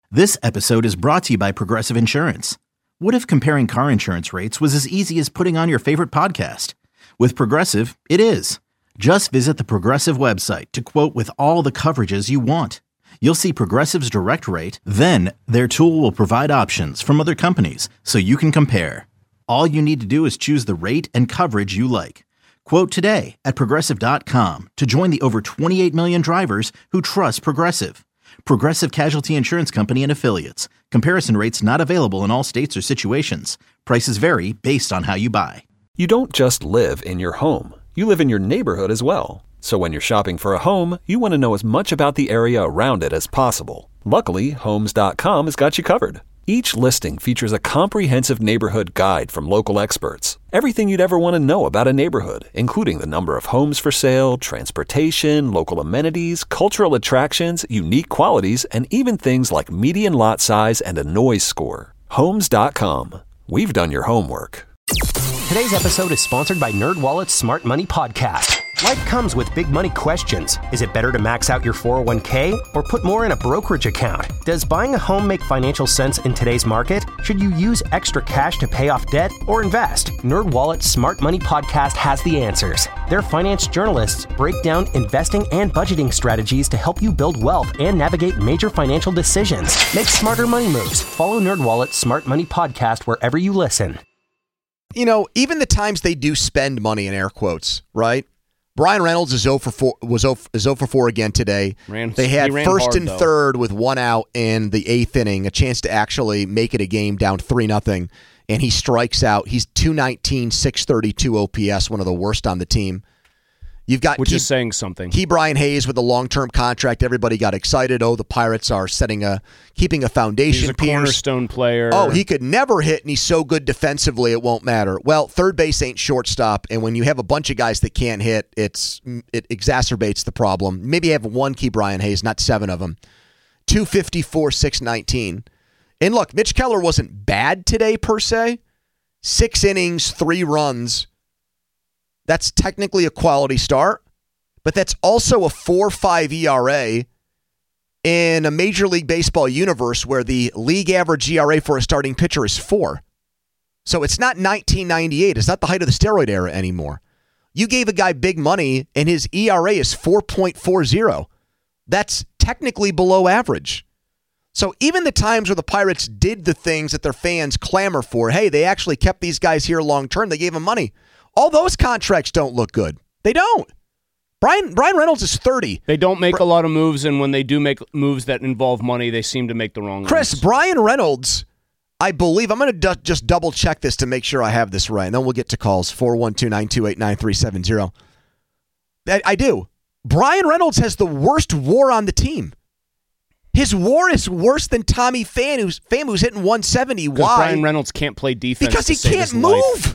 This episode is brought to you by Progressive Insurance. What if comparing car insurance rates was as easy as putting on your favorite podcast? With Progressive, it is. Just visit the Progressive website to quote with all the coverages you want. You'll see Progressive's direct rate, then their tool will provide options from other companies so you can compare. All you need to do is choose the rate and coverage you like. Quote today at Progressive.com to join the over 28 million drivers who trust Progressive. Progressive Casualty Insurance Company and Affiliates. Comparison rates not available in all states or situations. Prices vary based on how you buy. You don't just live in your home. You live in your neighborhood as well. So when you're shopping for a home, you want to know as much about the area around it as possible. Luckily, Homes.com has got you covered. Each listing features a comprehensive neighborhood guide from local experts. Everything you'd ever want to know about a neighborhood, including the number of homes for sale, transportation, local amenities, cultural attractions, unique qualities, and even things like median lot size and a noise score. Homes.com. We've done your homework. Today's episode is sponsored by NerdWallet's Smart Money Podcast. Life comes with big money questions. Is it better to max out your 401k or put more in a brokerage account? Does buying a home make financial sense in today's market? Should you use extra cash to pay off debt or invest? NerdWallet's Smart Money Podcast has the answers. Their finance journalists break down investing and budgeting strategies to help you build wealth and navigate major financial decisions. Make smarter money moves. Follow NerdWallet's Smart Money Podcast wherever you listen. You know, even the times they do spend money in air quotes, right? Brian Reynolds is 0 for 4 again today. They had first and third with one out in the eighth inning, a chance to actually make it a game down 3-0, and he strikes out. He's 219, 632 OPS, one of the worst on the team. You've got which is saying something. Brian Hayes with a long-term contract. Everybody got excited. Oh, the Pirates are keeping a foundation. He's a cornerstone player. Oh, he could never hit, and he's so good defensively it won't matter. Well, third base ain't shortstop, and when you have a bunch of guys that can't hit, it exacerbates the problem. Maybe you have one Key Brian Hayes, not 7 of them. 254, 619. And look, Mitch Keller wasn't bad today per se. 6 innings, 3 runs. That's technically a quality start, but that's also a 4.5 ERA in a Major League Baseball universe where the league average ERA for a starting pitcher is 4. So it's not 1998. It's not the height of the steroid era anymore. You gave a guy big money, and his ERA is 4.40. That's technically below average. So even the times where the Pirates did the things that their fans clamor for, hey, they actually kept these guys here long term, they gave them money. All those contracts don't look good. They don't. Brian Reynolds is 30. They don't make a lot of moves, and when they do make moves that involve money, they seem to make the wrong Chris, ones. Brian Reynolds, I believe, I'm going to just double-check this to make sure I have this right, and then we'll get to calls, 412-928-9370. I do. Brian Reynolds has the worst WAR on the team. His WAR is worse than Tommy Pham, who's hitting 170. Why? Brian Reynolds can't play defense because he can't move. Life.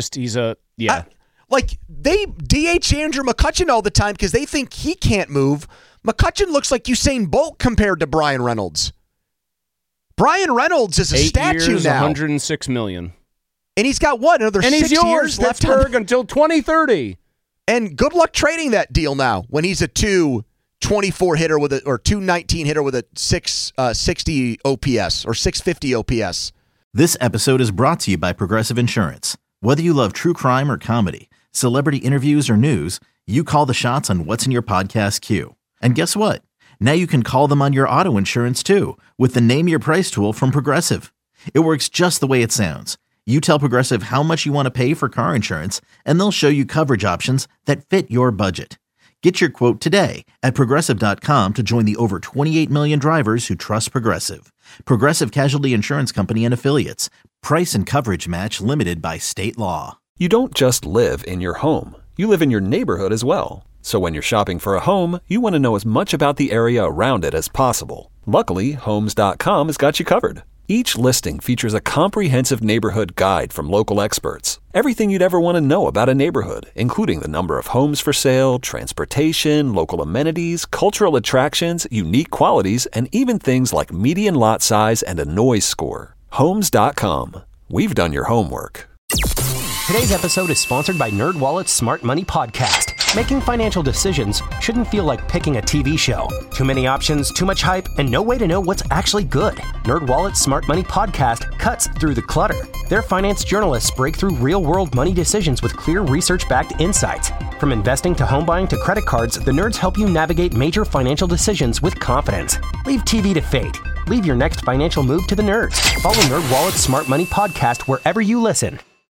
They DH Andrew McCutchen all the time because they think he can't move. McCutchen looks like Usain Bolt compared to Brian Reynolds. Brian Reynolds is a 8 statue years, now. $106 million. And he's got what? Another 6 years left Pittsburgh until 2030. And good luck trading that deal now when he's a 224 hitter or 219 hitter with a 660 OPS or 650 OPS. This episode is brought to you by Progressive Insurance. Whether you love true crime or comedy, celebrity interviews or news, you call the shots on what's in your podcast queue. And guess what? Now you can call them on your auto insurance too with the Name Your Price tool from Progressive. It works just the way it sounds. You tell Progressive how much you want to pay for car insurance, and they'll show you coverage options that fit your budget. Get your quote today at Progressive.com to join the over 28 million drivers who trust Progressive. Progressive Casualty Insurance Company and Affiliates. Price and coverage match limited by state law. You don't just live in your home. You live in your neighborhood as well. So when you're shopping for a home, you want to know as much about the area around it as possible. Luckily, Homes.com has got you covered. Each listing features a comprehensive neighborhood guide from local experts. Everything you'd ever want to know about a neighborhood, including the number of homes for sale, transportation, local amenities, cultural attractions, unique qualities, and even things like median lot size and a noise score. Homes.com. We've done your homework. Today's episode is sponsored by NerdWallet's Smart Money Podcast. Making financial decisions shouldn't feel like picking a TV show. Too many options, too much hype, and no way to know what's actually good. NerdWallet's Smart Money Podcast cuts through the clutter. Their finance journalists break through real-world money decisions with clear research-backed insights. From investing to home buying to credit cards, the nerds help you navigate major financial decisions with confidence. Leave TV to fate. Leave your next financial move to the nerds. Follow NerdWallet's Smart Money Podcast wherever you listen.